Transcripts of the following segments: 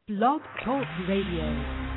Blog Talk Radio.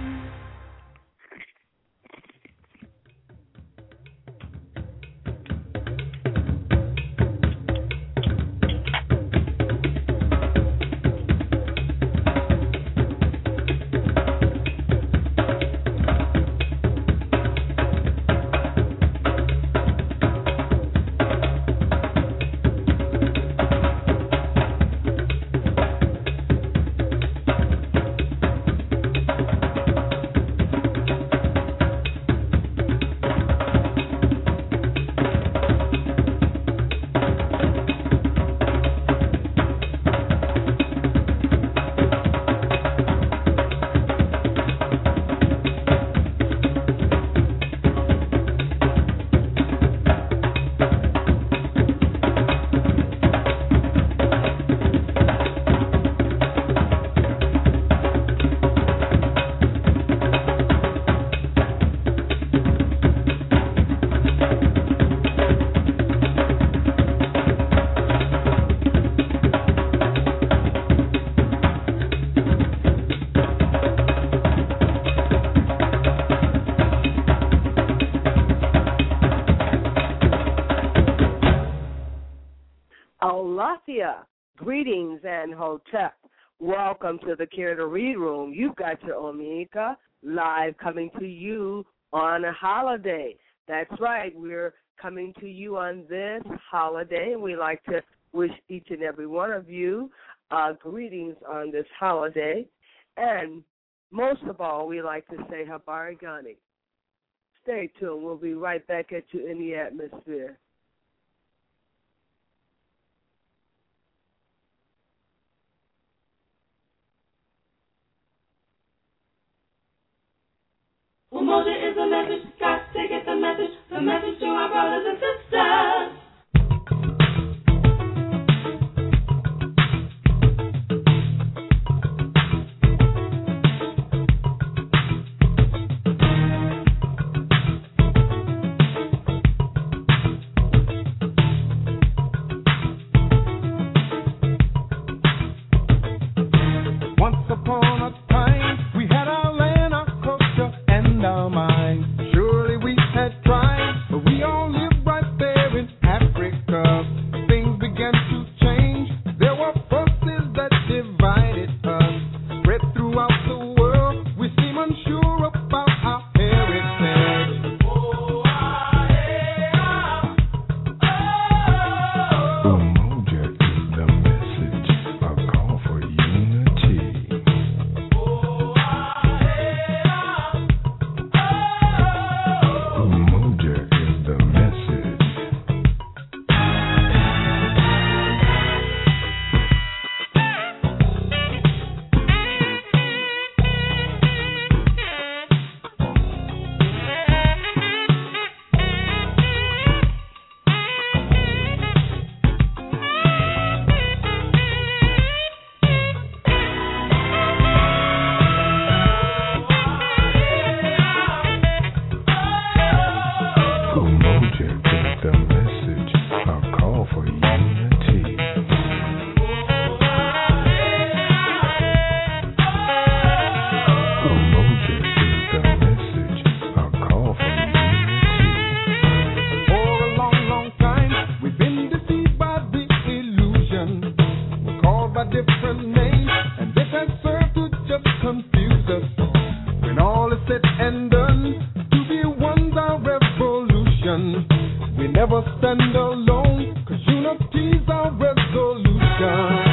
Greetings and Hotep. Welcome to the Care to Read Room. You've got your Omega live coming to you on a holiday. That's right. We're coming to you on this holiday. We like to wish each and every one of you greetings on this holiday. And most of all, we like to say Habari Gani. Stay tuned. We'll be right back at you in the atmosphere. Umoja is a message, got to get the message to our brothers and sisters. Once upon a time, we had our land, our culture, and our mind. Surely we had tried, but we all lived right there in Africa. Things began to change. There were forces that divided us. Spread throughout the world, we seem unsure about our heritage. Umoja is the message, a call for unity. Umoja is the message. Umoja is the message, a call for unity. Umoja is the message, a call for unity. For a long, long time, we've been deceived by the illusion. We're called by different names, and this has served to just confuse us. When all is said and done, to be one's our revolution. We never stand alone, 'cause unity's our resolution.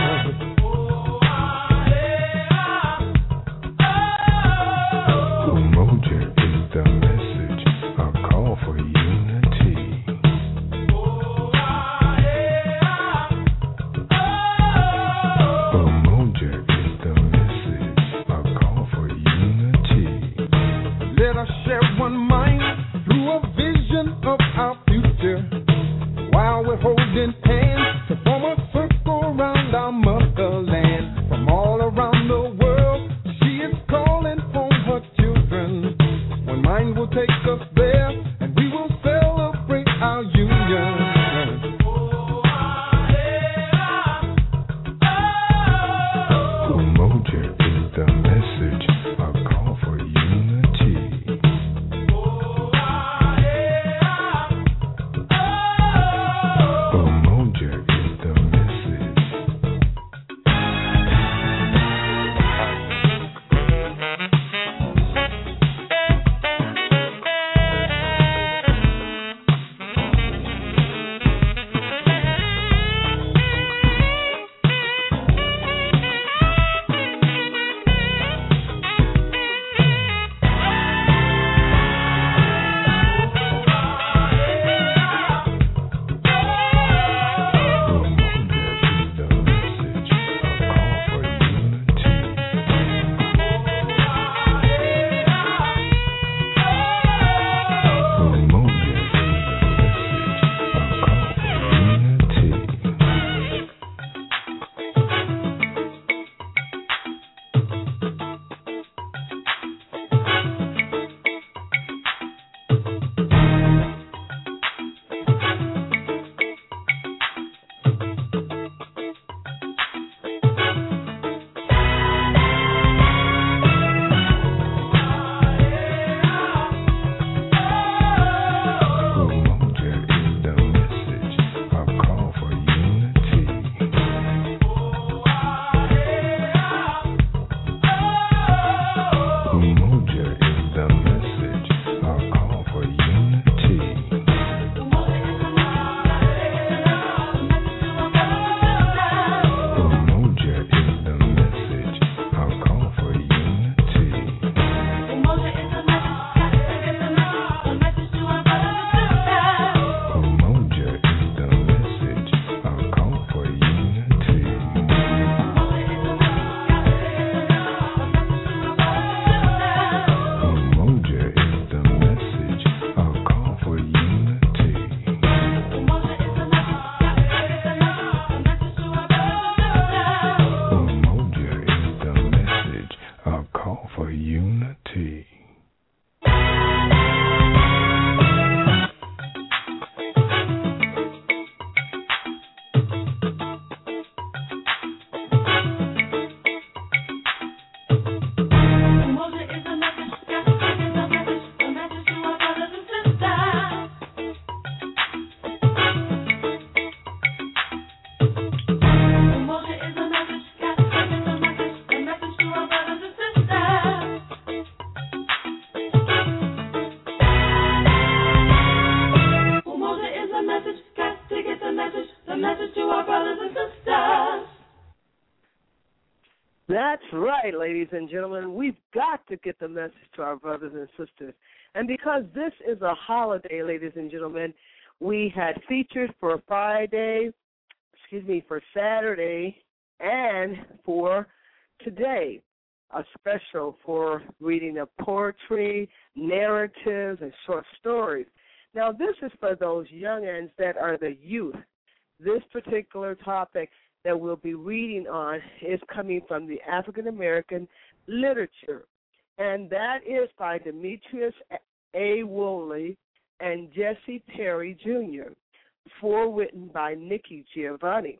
Umoja is the message, a call for unity. Umoja is the message, a call for unity. Let us share one mind through a vision of our future, while we're holding hands to form a circle around our motherland. From all around the world, she is calling home her children. One mind will take us there, and we will celebrate our union. Umoja is the message. right, ladies and gentlemen. We've got to get the message to our brothers and sisters. And because this is a holiday, ladies and gentlemen, we had featured for Saturday, and for today, a special for reading of poetry, narratives, and short stories. Now, this is for those youngins that are the youth. This particular topic that we'll be reading on is coming from the African American literature, and that is by Demetrius A. Woolley and Jesse Perry Jr., forewritten by Nikki Giovanni.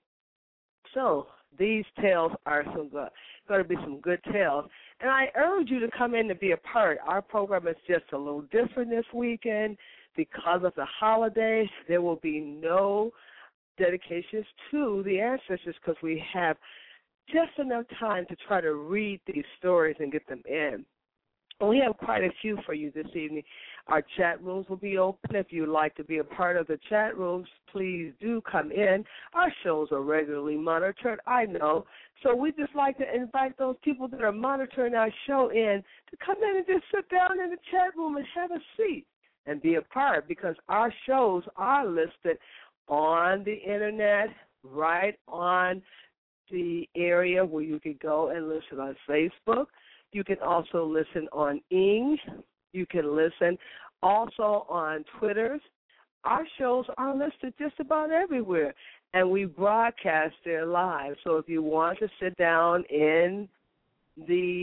So these tales are going to be some good tales, and I urge you to come in to be a part. Our program is just a little different this weekend because of the holiday. There will be no dedications to the ancestors because we have just enough time to try to read these stories and get them in. And we have quite a few for you this evening. Our chat rooms will be open. If you'd like to be a part of the chat rooms, please do come in. Our shows are regularly monitored, I know. So we just like to invite those people that are monitoring our show in to come in and just sit down in the chat room and have a seat and be a part, because our shows are listed on the internet, right on the area where you can go and listen on Facebook. You can also listen on Ing. You can listen also on Twitter. Our shows are listed just about everywhere, and we broadcast there live. So if you want to sit down in the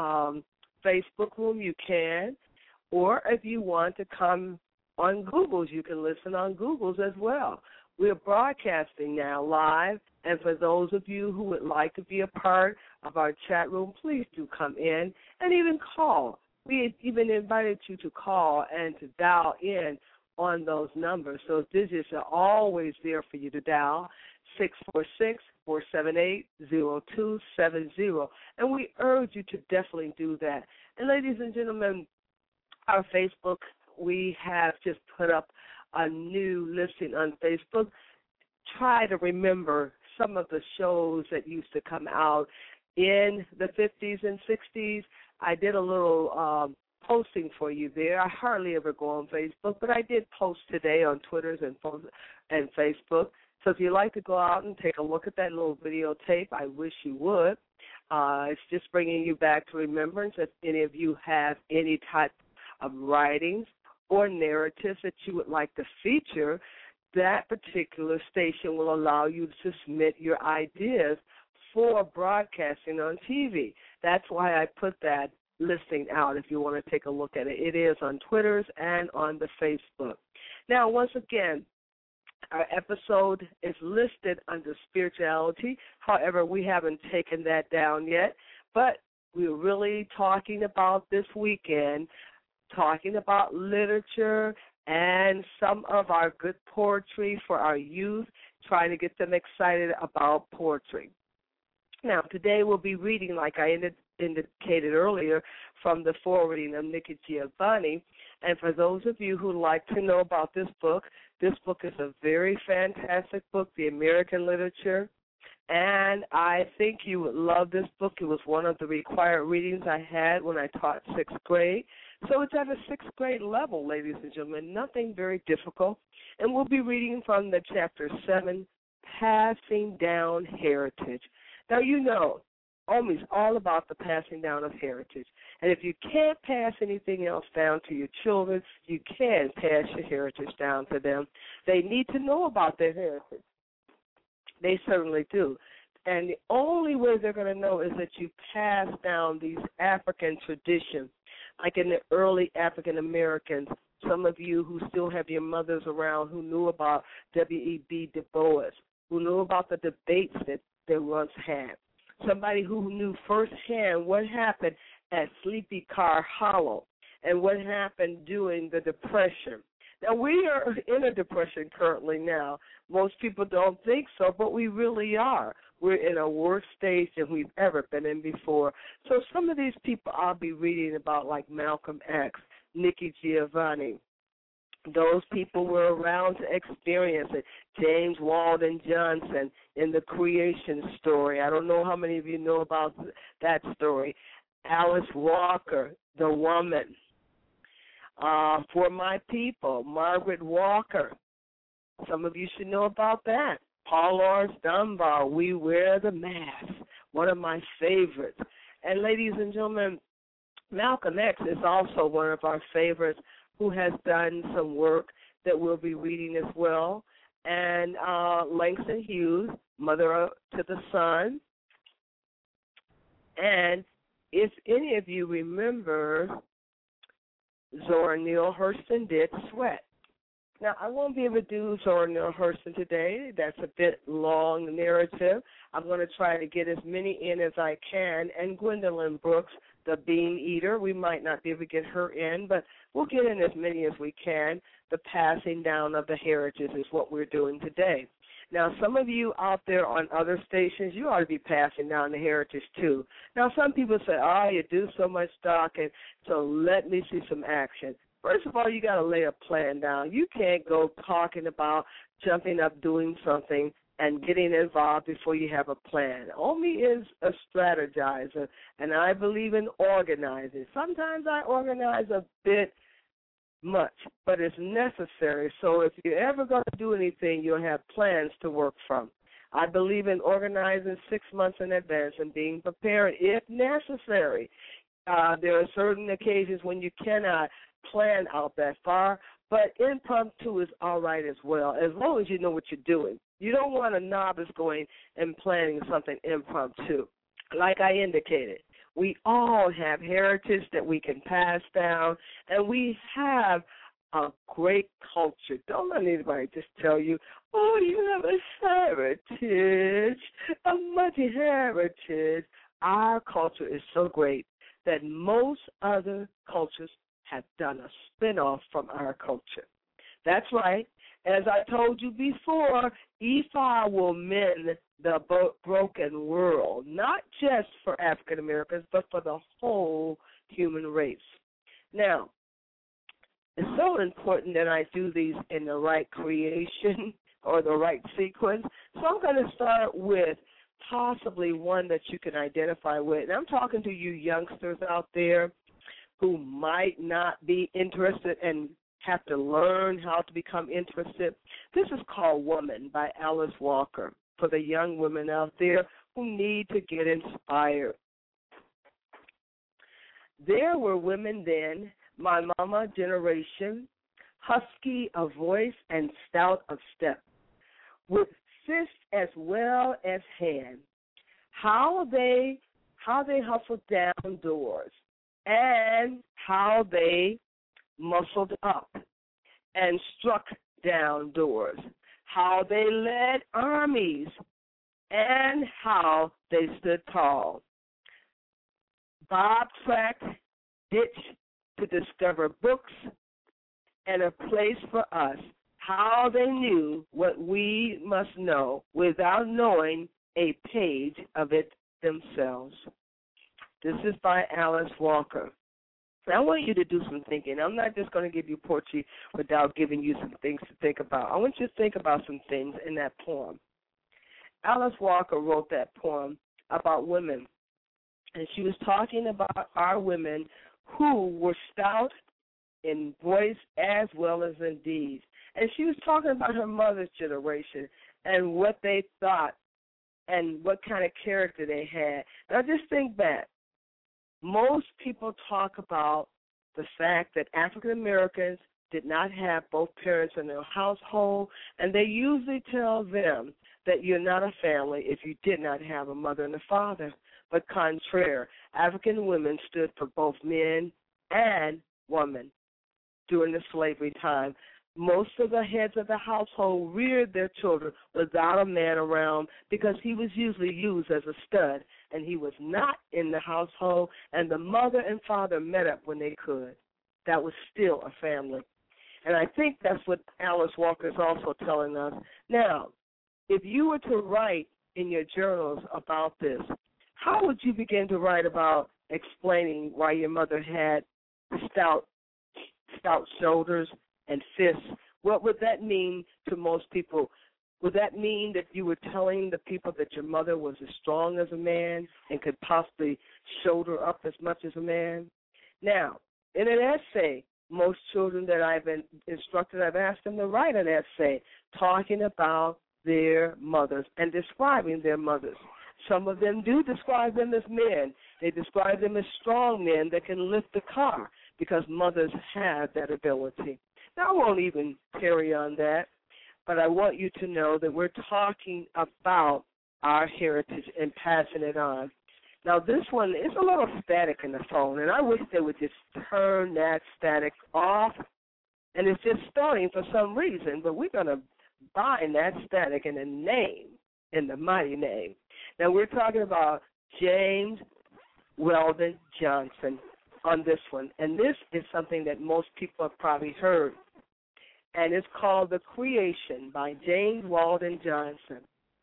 Facebook room, you can. Or if you want to come on Google's, you can listen on Google's as well. We're broadcasting now live, and for those of you who would like to be a part of our chat room, please do come in and even call. We even invited you to call and to dial in on those numbers. Those digits are always there for you to dial, 646-478-0270. And we urge you to definitely do that. And ladies and gentlemen, our Facebook, we have just put up a new listing on Facebook. Try to remember some of the shows that used to come out in the 50s and 60s. I did a little posting for you there. I hardly ever go on Facebook, but I did post today on Twitter and Facebook. So if you'd like to go out and take a look at that little videotape, I wish you would. It's just bringing you back to remembrance. If any of you have any type of writings or narratives that you would like to feature, that particular station will allow you to submit your ideas for broadcasting on TV. That's why I put that listing out if you want to take a look at it. It is on Twitter and on the Facebook. Now, once again, our episode is listed under spirituality. However, we haven't taken that down yet, but we're really talking about this weekend, talking about literature and some of our good poetry for our youth, trying to get them excited about poetry. Now, today we'll be reading, like I indicated earlier, from the forwarding of Nikki Giovanni. And for those of you who like to know about this book is a very fantastic book, The American Literature. And I think you would love this book. It was one of the required readings I had when I taught 6th grade. So it's at a 6th grade level, ladies and gentlemen, nothing very difficult. And we'll be reading from the chapter 7, Passing Down Heritage. Now, you know, Omi's all about the passing down of heritage. And if you can't pass anything else down to your children, you can pass your heritage down to them. They need to know about their heritage. They certainly do. And the only way they're going to know is that you pass down these African traditions, like in the early African Americans. Some of you who still have your mothers around who knew about W.E.B. Du Bois, who knew about the debates that they once had. Somebody who knew firsthand what happened at Sleepy Car Hollow and what happened during the Depression. Now, we are in a depression currently now. Most people don't think so, but we really are. We're in a worse stage than we've ever been in before. So some of these people I'll be reading about, like Malcolm X, Nikki Giovanni, Those people were around to experience it. James Weldon Johnson in the creation story. I don't know how many of you know about that story. Alice Walker, the woman. For My People, Margaret Walker. Some of you should know about that. Paul Laurence Dunbar, We Wear the Mask, one of my favorites. And ladies and gentlemen, Malcolm X is also one of our favorites, who has done some work that we'll be reading as well. And Langston Hughes, Mother to the Son. And if any of you remember, Zora Neale Hurston did Sweat. Now, I won't be able to do Zora Neale Hurston today. That's a bit long narrative. I'm going to try to get as many in as I can. And Gwendolyn Brooks, the Bean Eater, we might not be able to get her in, but we'll get in as many as we can. The passing down of the heritage is what we're doing today. Now, some of you out there on other stations, you ought to be passing down the heritage too. Now, some people say, oh, you do so much talking, so let me see some action. First of all, you got to lay a plan down. You can't go talking about jumping up, doing something, and getting involved before you have a plan. Omi is a strategizer, and I believe in organizing. Sometimes I organize a bit much, but it's necessary. So if you're ever going to do anything, you'll have plans to work from. I believe in organizing 6 months in advance and being prepared if necessary. There are certain occasions when you cannot plan out that far, but impromptu is all right as well, as long as you know what you're doing. You don't want a novice going and planning something impromptu. Like I indicated, we all have heritage that we can pass down, and we have a great culture. Don't let anybody just tell you, oh, you have a heritage, a mighty heritage. Our culture is so great that most other cultures have done a spin-off from our culture. That's right. As I told you before, Ifa will mend the broken world, not just for African Americans, but for the whole human race. Now, it's so important that I do these in the right creation or the right sequence. So I'm going to start with possibly one that you can identify with. And I'm talking to you youngsters out there who might not be interested and have to learn how to become interested. This is called Woman by Alice Walker for the young women out there who need to get inspired. There were women then, my mama generation, husky of voice and stout of step, with fist as well as hand. How they hustled down doors, and how they muscled up and struck down doors, how they led armies, and how they stood tall. Bob tracked ditch to discover books and a place for us, how they knew what we must know without knowing a page of it themselves. This is by Alice Walker. I want you to do some thinking. I'm not just going to give you poetry without giving you some things to think about. I want you to think about some things in that poem. Alice Walker wrote that poem about women, and she was talking about our women who were stout in voice as well as in deeds. And she was talking about her mother's generation and what they thought and what kind of character they had. Now, just think back. Most people talk about the fact that African Americans did not have both parents in their household, and they usually tell them that you're not a family if you did not have a mother and a father. But contrary, African women stood for both men and women during the slavery time. Most of the heads of the household reared their children without a man around because he was usually used as a stud, and he was not in the household, and the mother and father met up when they could. That was still a family. And I think that's what Alice Walker is also telling us. Now, if you were to write in your journals about this, how would you begin to write about explaining why your mother had stout shoulders and fists. What would that mean to most people? Would that mean that you were telling the people that your mother was as strong as a man and could possibly shoulder up as much as a man? Now, in an essay, most children that I've been instructed, I've asked them to write an essay talking about their mothers and describing their mothers. Some of them do describe them as men. They describe them as strong men that can lift the car because mothers have that ability. Now, I won't even carry on that, but I want you to know that we're talking about our heritage and passing it on. Now, this one is a little static in the phone, and I wish they would just turn that static off. And it's just starting for some reason, but we're going to bind that static in the name, in the mighty name. Now, we're talking about James Weldon Johnson on this one, and this is something that most people have probably heard, and it's called The Creation by James Weldon Johnson.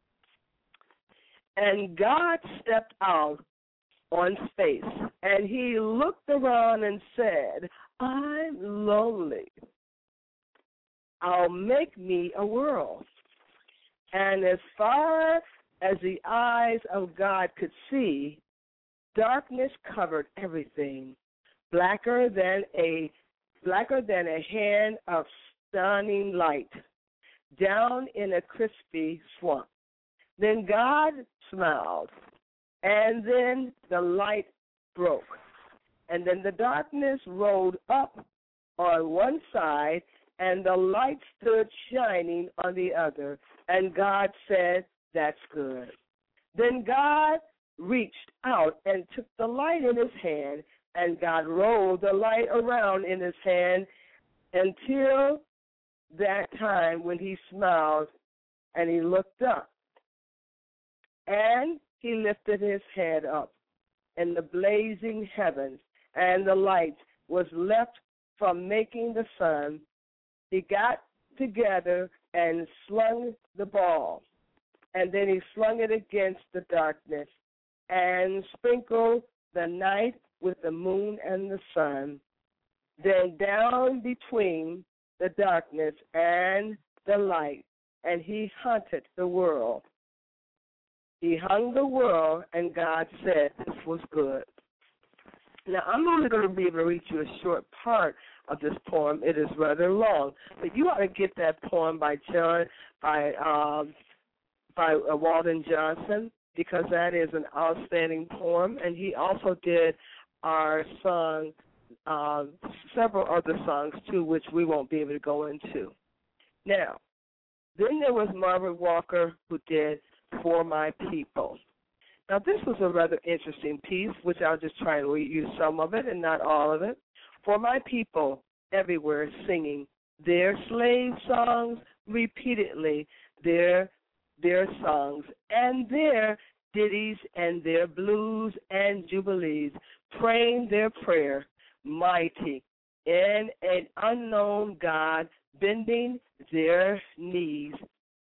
And God stepped out on space, and he looked around and said, I'm lonely. I'll make me a world. And as far as the eyes of God could see, darkness covered everything, blacker than a hand of stunning light, down in a crispy swamp. Then God smiled, and then the light broke, and then the darkness rolled up on one side, and the light stood shining on the other, and God said, that's good. Then God reached out and took the light in his hand, and God rolled the light around in his hand until that time when he smiled and he looked up. And he lifted his head up in the blazing heavens, and the light was left from making the sun. He got together and slung the ball, and then he slung it against the darkness and sprinkled the night with the moon and the sun. Then down between the darkness and the light, and he hunted the world. He hung the world, and God said this was good. Now, I'm only going to be able to read you a short part of this poem. It is rather long, but you ought to get that poem by Weldon Johnson, because that is an outstanding poem, and he also did our song, several other songs, too, which we won't be able to go into. Now, then there was Margaret Walker, who did For My People. Now, this was a rather interesting piece, which I'll just try and read you some of it and not all of it. For my people everywhere singing their slave songs repeatedly, their songs and their ditties and their blues and jubilees, praying their prayer, mighty in an unknown God, bending their knees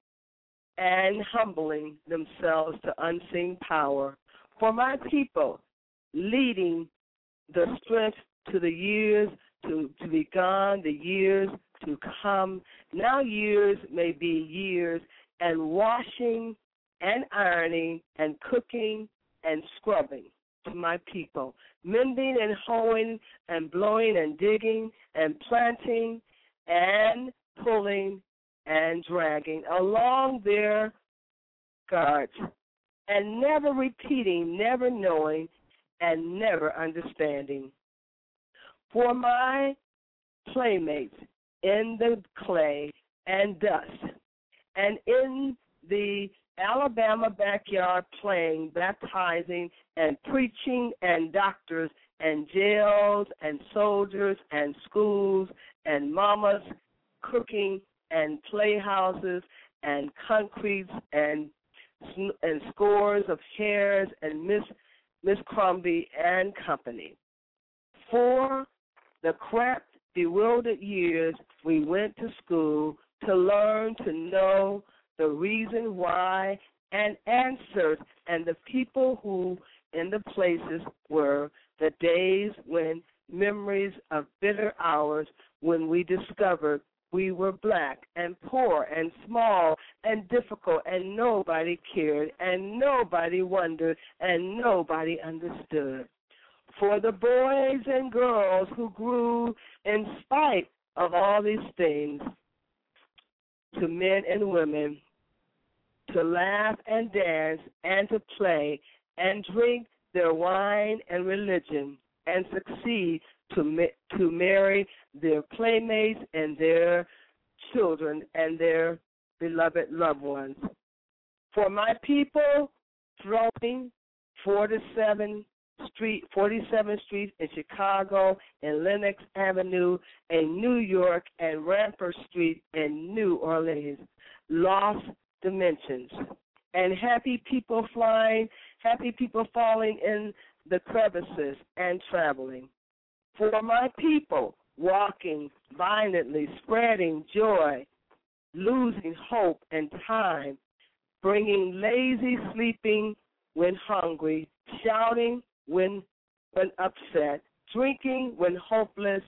and humbling themselves to unseen power. For my people, leading the strength to the years to be gone, the years to come. Now years may be years, and washing and ironing and cooking and scrubbing to my people, mending and hoeing and blowing and digging and planting and pulling and dragging along their guards, and never repeating, never knowing, and never understanding. For my playmates in the clay and dust, and in the Alabama backyard playing, baptizing, and preaching, and doctors, and jails, and soldiers, and schools, and mamas cooking, and playhouses, and concretes, and scores of hairs, and Miss Crombie and company. For the cramped, bewildered years we went to school to learn to know the reason why and answers, and the people who in the places were the days when memories of bitter hours when we discovered we were black and poor and small and difficult, and nobody cared and nobody wondered and nobody understood. For the boys and girls who grew in spite of all these things, to men and women, to laugh and dance and to play and drink their wine and religion and succeed to marry their playmates and their children and their beloved loved ones. For my people, throwing 47th Street in Chicago, and Lenox Avenue in New York, and Rampart Street in New Orleans, lost dimensions. And happy people falling in the crevices and traveling. For my people, walking violently, spreading joy, losing hope and time, bringing lazy sleeping when hungry, shouting when upset, drinking when hopeless,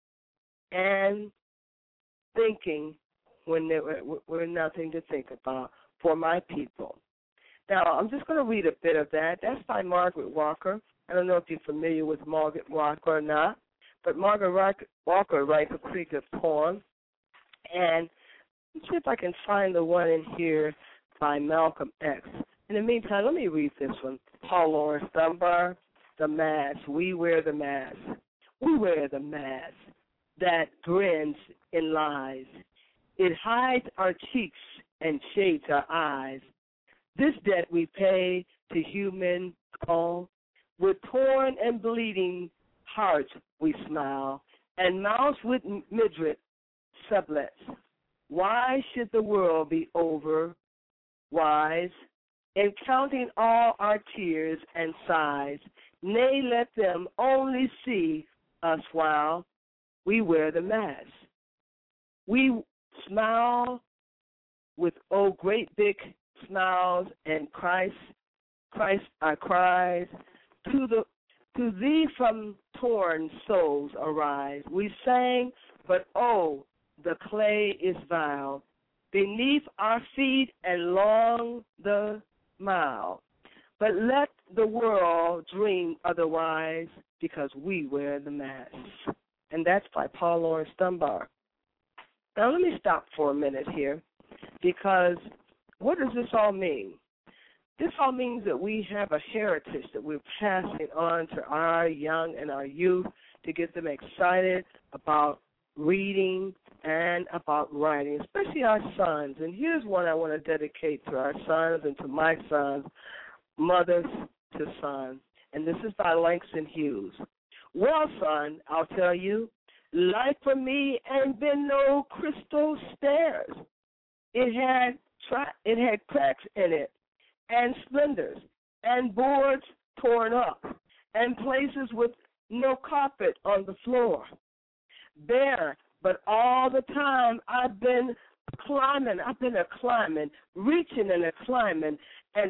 and thinking when there were nothing to think about. For my people. Now, I'm just going to read a bit of that. That's by Margaret Walker. I don't know if you're familiar with Margaret Walker or not, but Margaret Walker writes a pretty good poem. And let's see if I can find the one in here by Malcolm X. In the meantime, let me read this one. Paul Laurence Dunbar, The Mask. We wear the mask. We wear the mask that grins in lies. It hides our cheeks and shades our eyes. This debt we pay to human call. With torn and bleeding hearts we smile, and mouths with midget sublets. Why should the world be over wise in counting all our tears and sighs? Nay, let them only see us while we wear the mask. We smile with great big smiles, and Christ our cries. To thee from torn souls arise. We sang, but oh, the clay is vile beneath our feet and long the mile. But let the world dream otherwise, because we wear the mask. And that's by Paul Laurence Dunbar. Now let me stop for a minute here, because what does this all mean? This all means that we have a heritage that we're passing on to our young and our youth to get them excited about reading and about writing, especially our sons. And here's one I want to dedicate to our sons and to my sons, mothers to sons. And this is by Langston Hughes. Well, son, I'll tell you, life for me ain't been no crystal stairs. It had cracks in it, and splinters, and boards torn up, and places with no carpet on the floor. Bare, but all the time I've been climbing, reaching and climbing, and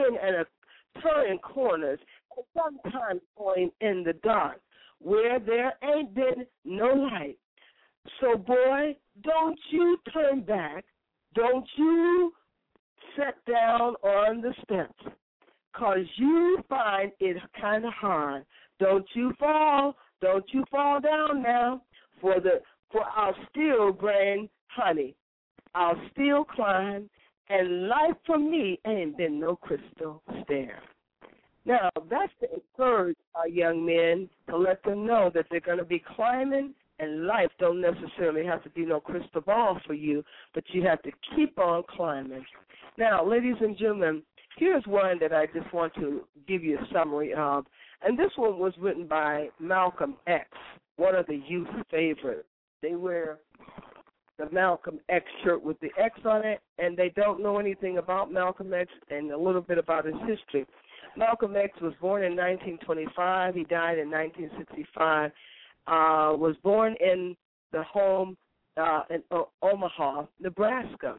turning corners, and sometimes going in the dark, where there ain't been no light. So, boy, don't you turn back. Don't you sit down on the steps, 'cause you find it kind of hard. Don't you fall down now, for I'll still bring honey. I'll still climb, and life for me ain't been no crystal stair. Now, that's to encourage our young men, to let them know that they're going to be climbing, and life don't necessarily have to be no crystal ball for you, but you have to keep on climbing. Now, ladies and gentlemen, here's one that I just want to give you a summary of, and this one was written by Malcolm X, one of the youth favorites. They wear the Malcolm X shirt with the X on it, and they don't know anything about Malcolm X and a little bit about his history. Malcolm X was born in 1925. He died in 1965. Was born in the home in Omaha, Nebraska.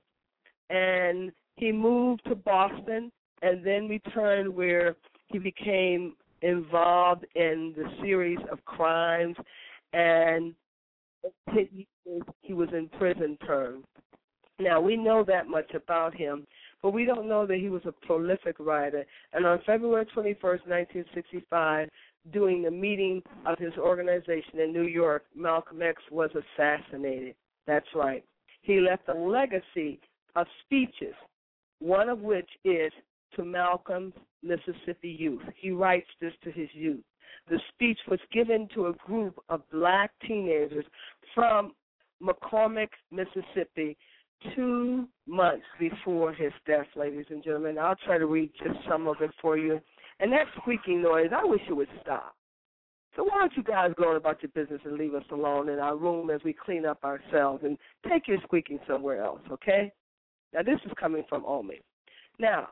And he moved to Boston and then returned, where he became involved in the series of crimes, and 10 years he was in prison term. Now, we know that much about him, but we don't know that he was a prolific writer. And on February 21st, 1965, during the meeting of his organization in New York, Malcolm X was assassinated. That's right. He left a legacy of speeches, one of which is to Malcolm's Mississippi youth. He writes this to his youth. The speech was given to a group of black teenagers from McCormick, Mississippi, 2 months before his death, ladies and gentlemen. I'll try to read just some of it for you. And that squeaking noise, I wish it would stop. So why don't you guys go on about your business and leave us alone in our room as we clean up ourselves and take your squeaking somewhere else, okay? Now, this is coming from Omi. Now,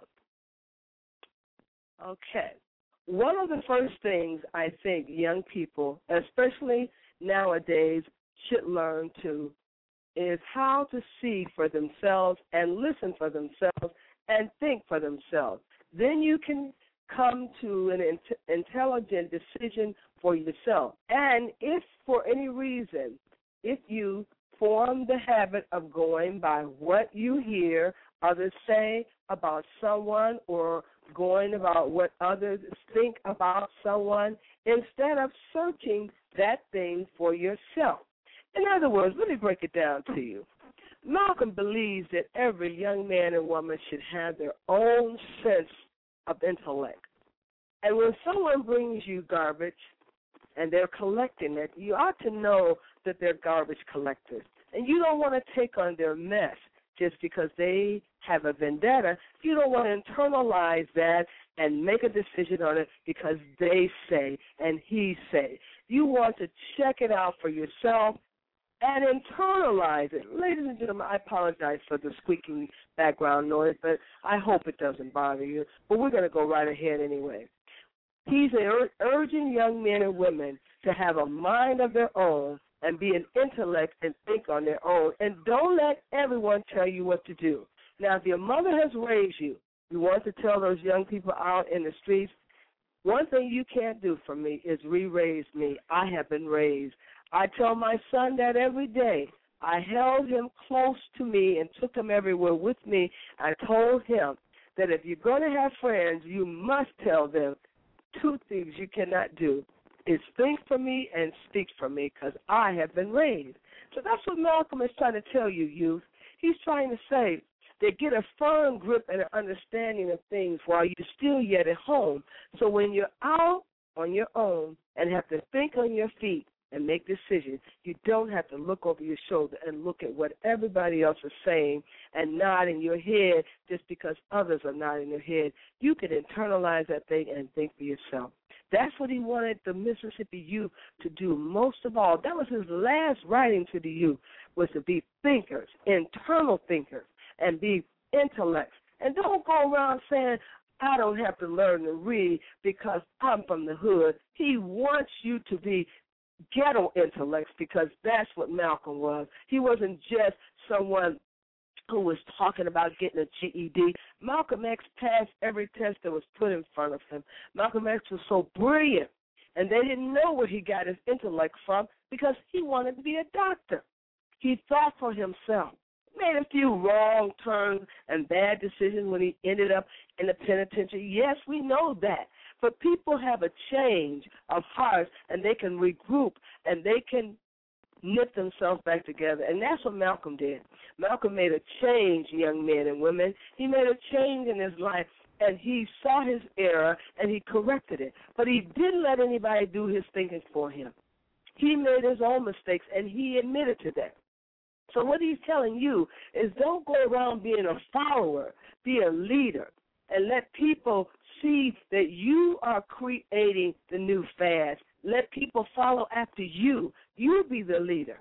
okay, one of the first things I think young people, especially nowadays, should learn to is how to see for themselves and listen for themselves and think for themselves. Then you can come to an intelligent decision for yourself. And if for any reason, if you form the habit of going by what you hear others say about someone or going about what others think about someone, instead of searching that thing for yourself. In other words, let me break it down to you. Malcolm believes that every young man and woman should have their own sense of intellect. And when someone brings you garbage and they're collecting it, you ought to know that they're garbage collectors. And you don't want to take on their mess just because they have a vendetta. You don't want to internalize that and make a decision on it because they say and he say. You want to check it out for yourself and internalize it. Ladies and gentlemen, I apologize for the squeaking background noise, but I hope it doesn't bother you. But we're going to go right ahead anyway. He's urging young men and women to have a mind of their own and be an intellect and think on their own. And don't let everyone tell you what to do. Now, if your mother has raised you, you want to tell those young people out in the streets, one thing you can't do for me is re-raise me. I have been raised. I tell my son that every day. I held him close to me and took him everywhere with me. I told him that if you're going to have friends, you must tell them two things you cannot do is think for me and speak for me because I have been raised. So that's what Malcolm is trying to tell you, youth. He's trying to say that get a firm grip and an understanding of things while you're still yet at home. So when you're out on your own and have to think on your feet, and make decisions, you don't have to look over your shoulder and look at what everybody else is saying and nod in your head just because others are nodding their head. You can internalize that thing and think for yourself. That's what he wanted the Mississippi youth to do most of all. That was his last writing to the youth, was to be thinkers, internal thinkers, and be intellects. And don't go around saying, I don't have to learn to read because I'm from the hood. He wants you to be ghetto intellects because that's what Malcolm was. He wasn't just someone who was talking about getting a GED. Malcolm X passed every test that was put in front of him. Malcolm X was so brilliant, and they didn't know where he got his intellect from because he wanted to be a doctor. He thought for himself. Made a few wrong turns and bad decisions when he ended up in the penitentiary. Yes, we know that. But people have a change of heart, and they can regroup, and they can knit themselves back together. And that's what Malcolm did. Malcolm made a change, young men and women. He made a change in his life, and he saw his error, and he corrected it. But he didn't let anybody do his thinking for him. He made his own mistakes, and he admitted to that. So what he's telling you is don't go around being a follower, be a leader, and let people see that you are creating the new fad. Let people follow after you. You be the leader.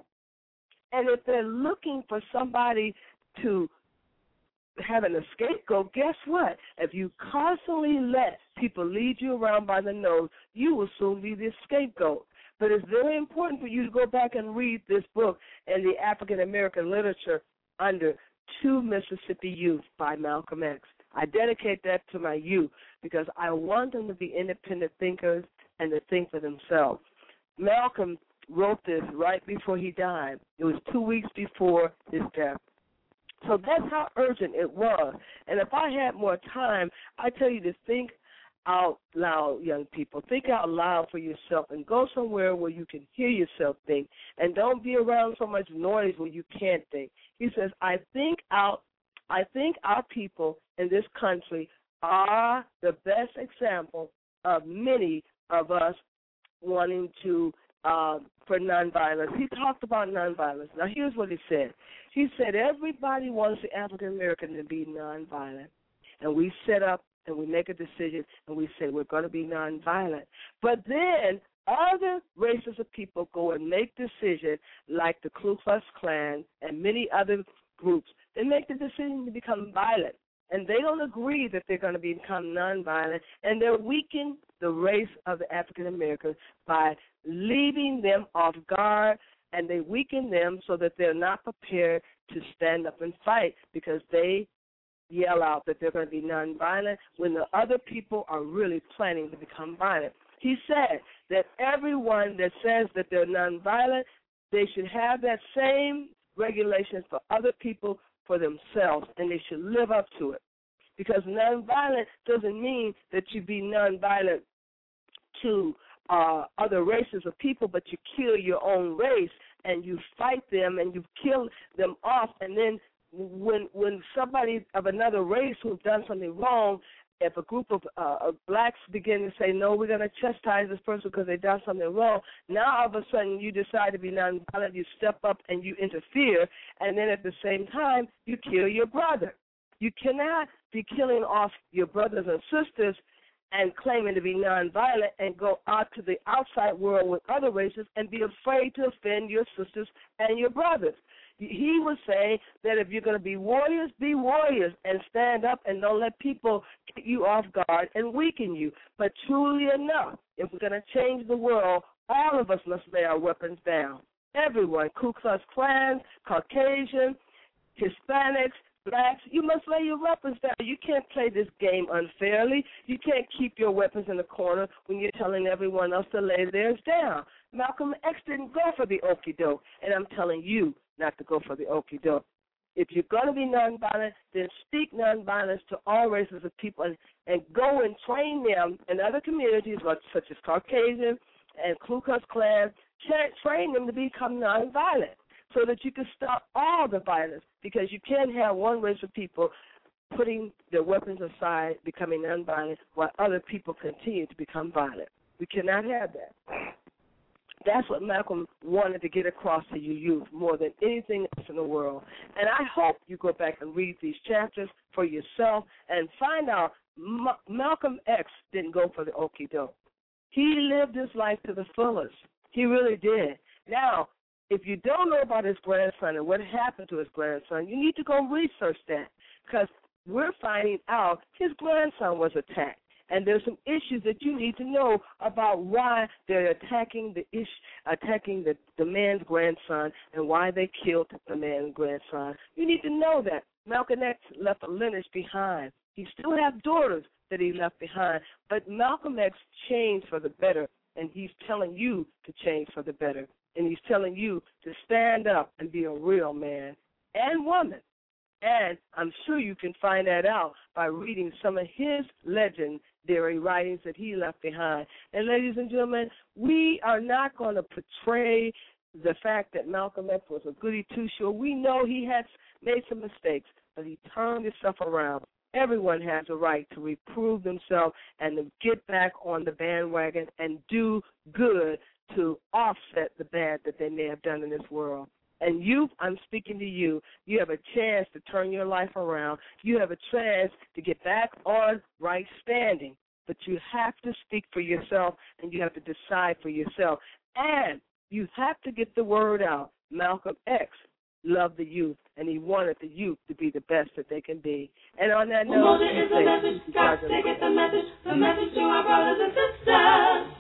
And if they're looking for somebody to have an scapegoat, guess what? If you constantly let people lead you around by the nose, you will soon be the scapegoat. But it's very important for you to go back and read this book and the African-American literature under Two Mississippi Youth by Malcolm X. I dedicate that to my youth because I want them to be independent thinkers and to think for themselves. Malcolm wrote this right before he died. It was 2 weeks before his death. So that's how urgent it was. And if I had more time, I tell you to think out loud, young people. Think out loud for yourself and go somewhere where you can hear yourself think. And don't be around so much noise where you can't think. He says, I think our people in this country are the best example of many of us wanting to for nonviolence. He talked about nonviolence. Now, here's what he said. He said everybody wants the African American to be nonviolent. And we set up and we make a decision and we say we're going to be nonviolent. But then other races of people go and make decisions like the Ku Klux Klan and many other groups. They make the decision to become violent. And they don't agree that they're going to become nonviolent, and they're weakening the race of the African Americans by leaving them off guard, and they weaken them so that they're not prepared to stand up and fight because they yell out that they're going to be nonviolent when the other people are really planning to become violent. He said that everyone that says that they're nonviolent, they should have that same regulations for other people for themselves, and they should live up to it. Because nonviolent doesn't mean that you be nonviolent to other races of people, but you kill your own race and you fight them and you kill them off. And then when somebody of another race who's done something wrong, if a group of blacks begin to say, no, we're going to chastise this person because they've done something wrong, now all of a sudden you decide to be nonviolent, you step up and you interfere, and then at the same time you kill your brother. You cannot be killing off your brothers and sisters and claiming to be nonviolent and go out to the outside world with other races and be afraid to offend your sisters and your brothers. He was saying that if you're going to be warriors and stand up and don't let people get you off guard and weaken you. But truly enough, if we're going to change the world, all of us must lay our weapons down. Everyone, Ku Klux Klan, Caucasian, Hispanics, blacks, you must lay your weapons down. You can't play this game unfairly. You can't keep your weapons in the corner when you're telling everyone else to lay theirs down. Malcolm X didn't go for the okie doke, and I'm telling you not to go for the okie doke. If you're going to be nonviolent, then speak nonviolence to all races of people and go and train them in other communities such as Caucasian and Ku Klux Klan. Train them to become nonviolent so that you can stop all the violence, because you can't have one race of people putting their weapons aside, becoming nonviolent, while other people continue to become violent. We cannot have that. That's what Malcolm wanted to get across to you youth more than anything else in the world. And I hope you go back and read these chapters for yourself and find out Malcolm X didn't go for the okie doke. He lived his life to the fullest. He really did. Now, if you don't know about his grandson and what happened to his grandson, you need to go research that, because we're finding out his grandson was attacked. And there's some issues that you need to know about why they're attacking the man's grandson and why they killed the man's grandson. You need to know that. Malcolm X left a lineage behind. He still has daughters that he left behind, but Malcolm X changed for the better, and he's telling you to change for the better. And he's telling you to stand up and be a real man and woman. And I'm sure you can find that out by reading some of his legendary writings that he left behind. And ladies and gentlemen, we are not going to portray the fact that Malcolm X was a goody two-shoe. We know he had made some mistakes, but he turned himself around. Everyone has a right to reprove themselves and to get back on the bandwagon and do good to offset the bad that they may have done in this world. And you, I'm speaking to you, you have a chance to turn your life around. You have a chance to get back on right standing. But you have to speak for yourself, and you have to decide for yourself. And you have to get the word out. Malcolm X loved the youth, and he wanted the youth to be the best that they can be. And on that note, is the message. Got to get the message to our brothers and sisters.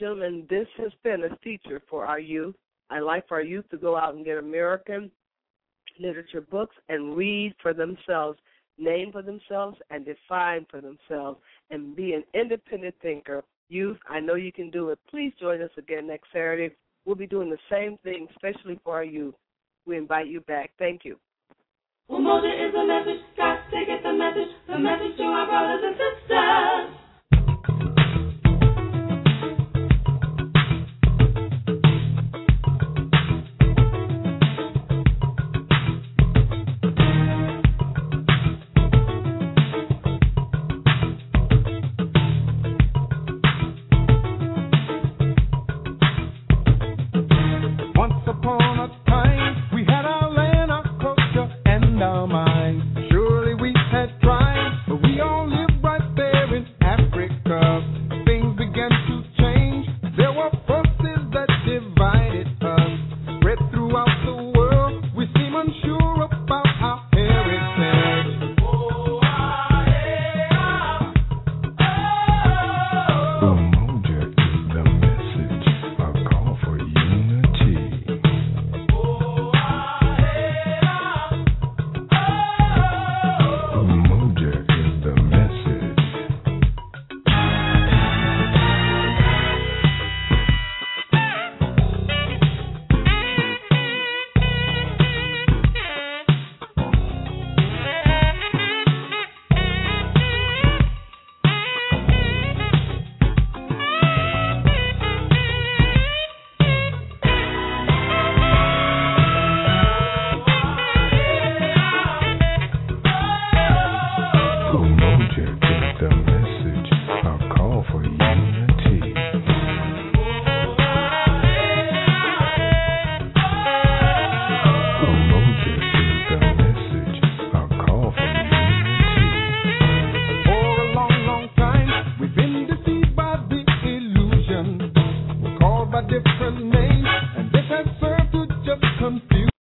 gentlemen, this has been a feature for our youth. I'd like for our youth to go out and get American literature books and read for themselves, name for themselves, and define for themselves, and be an independent thinker. Youth, I know you can do it. Please join us again next Saturday. We'll be doing the same thing, especially for our youth. We invite you back. Thank you. Umoja is the message, got to get the message to our brothers and sisters. Once upon a time, we had our land, our culture, and our mind. Surely we had tried, but we all lived right there in Africa. Things began to change. There were forces that divided us. Spread throughout the world, we seem unsure about our heritage. Umoja is the message, a call for unity. Umoja is the message. Umoja is the message, a call for unity. Umoja is the message, a call for unity. For a long, long time, we've been deceived by the illusion. We're called by different names, and this has served to just confuse